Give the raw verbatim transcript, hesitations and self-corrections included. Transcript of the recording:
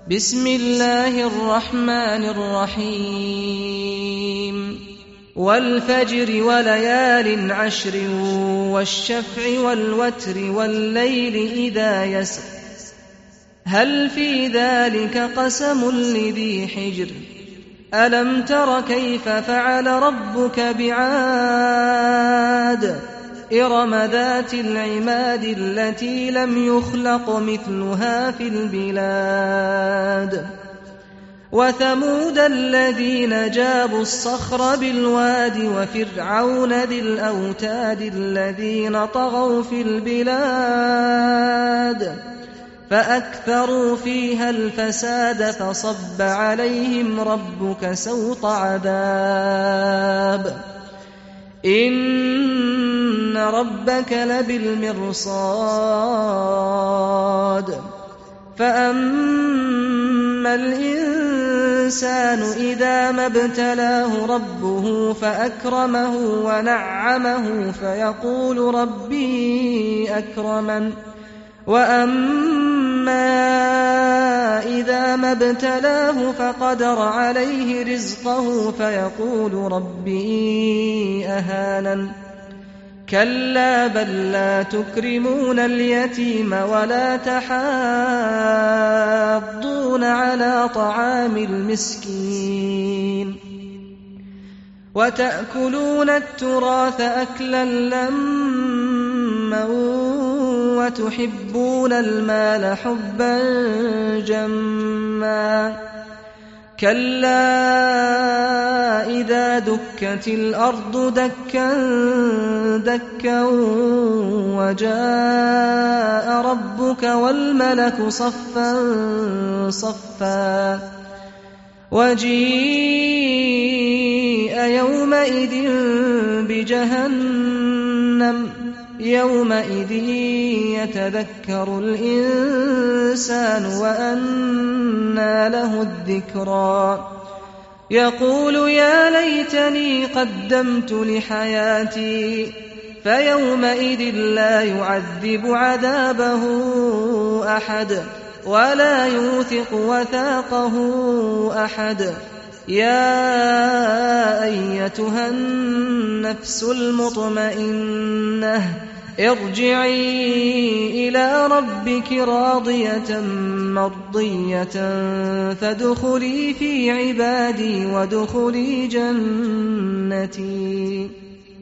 بسم الله الرحمن الرحيم والفجر وليال عشر والشفع والوتر والليل إذا يسر هل في ذلك قسم لذي حجر ألم تر كيف فعل ربك بعاد إرم ذات العماد التي لم يخلق مثلها في البلاد وثمود الذين جابوا الصخر بالواد وفرعون ذي الأوتاد الذين طغوا في البلاد فأكثروا فيها الفساد فصب عليهم ربك سوط عذاب إن ربك لبالمرصاد فأما الإنسان إذا ما ابتلاه ربه فأكرمه ونعمه فيقول ربي أكرمن وأما إذا ما ابتلاه فقدر عليه رزقه فيقول ربي أهانن كلا بل لا تكرمون اليتيم ولا تحاضون على طعام المسكين وتأكلون التراث أكلا لما وتحبون المال حبا جما كلا إذا دكت الأرض دكا دكا وجاء ربك والملك صفا صفا وجيء يومئذ بجهنم يومئذ يتذكر الإنسان وأنى له الذكرى يقول يا ليتني قدمت لحياتي فيومئذ لا يعذب عذابه أحد ولا يوثق وثاقه أحد يا أيتها النفس المطمئنة ارجعي إلى ربك راضية مرضية فادخلي في عبادي وادخلي جنتي.